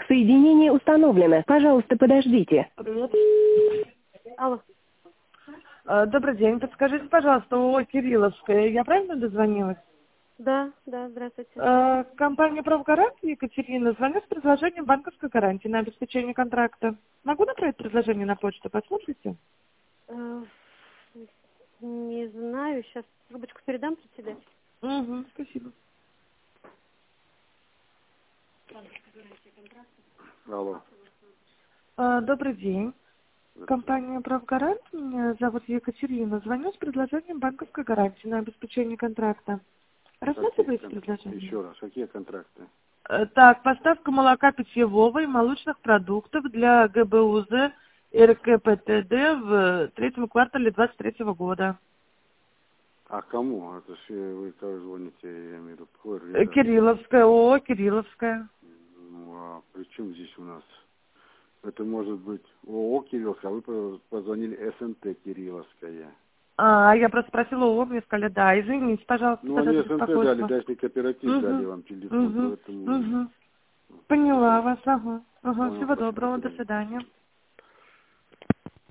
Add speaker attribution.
Speaker 1: Соединение установлено. Пожалуйста, подождите.
Speaker 2: Привет.
Speaker 3: Алло.
Speaker 2: Добрый день. Подскажите, пожалуйста, ООО «Кирилловская». Я правильно дозвонилась?
Speaker 3: Да, здравствуйте.
Speaker 2: Компания «Правгарант» Екатерина. Звоню с предложением банковской гарантии на обеспечение контракта. Могу направить предложение на почту? Посмотрите.
Speaker 3: Не знаю, сейчас трубочку передам при тебе.
Speaker 2: Угу, спасибо.
Speaker 4: Алло.
Speaker 2: Добрый день. Компания «Правгарант». Меня зовут Екатерина. Звоню с предложением банковской гарантии на обеспечение контракта. Рассматриваете предложение?
Speaker 4: Еще раз, какие контракты?
Speaker 2: Так, поставка молока питьевого и молочных продуктов для ГБУЗ РКПТД в третьем квартале 2023 года.
Speaker 4: А кому? Это же вы как звоните, я имею в виду, какой организации?
Speaker 2: Кирилловская, ООО «Кирилловская».
Speaker 4: Ну, а при чем здесь у нас? Это может быть ООО «Кирилловская», а вы позвонили СНТ «Кирилловская».
Speaker 2: Я просто спросила ООО, мне сказали, да, извините, пожалуйста,
Speaker 4: Ну,
Speaker 2: за
Speaker 4: они
Speaker 2: это
Speaker 4: СНТ дали,
Speaker 2: беспокойство.
Speaker 4: дальше кооператив дали вам телефон, поэтому...
Speaker 2: Поняла вас, ага.
Speaker 4: Понял,
Speaker 2: Всего
Speaker 4: спасибо,
Speaker 2: доброго,
Speaker 4: до
Speaker 2: до
Speaker 4: свидания.
Speaker 2: свидания.